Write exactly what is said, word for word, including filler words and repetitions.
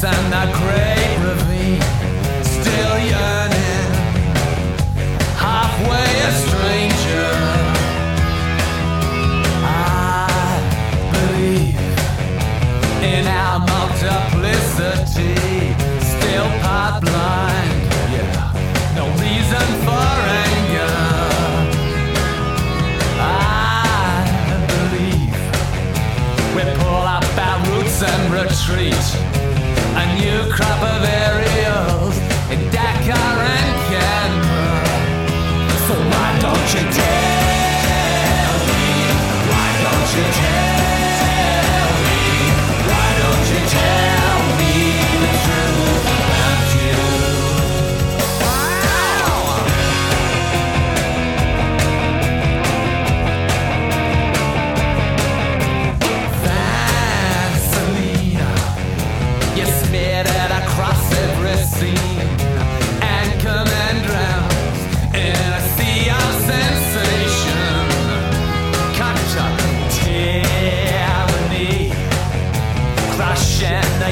and the great ravine, still yearning, halfway a stranger. I believe in our multiplicity, still part blind, yeah, no reason for anger. I believe we pull up our roots and retreat, a new crop of aerials in Dakar and Canberra. So why don't you tell me? Why don't you tell me? Why don't you tell me the truth about you? Vaseline, you smeared it across every scene, and command drowns in a sea of sensation. Cut up tyranny, crushing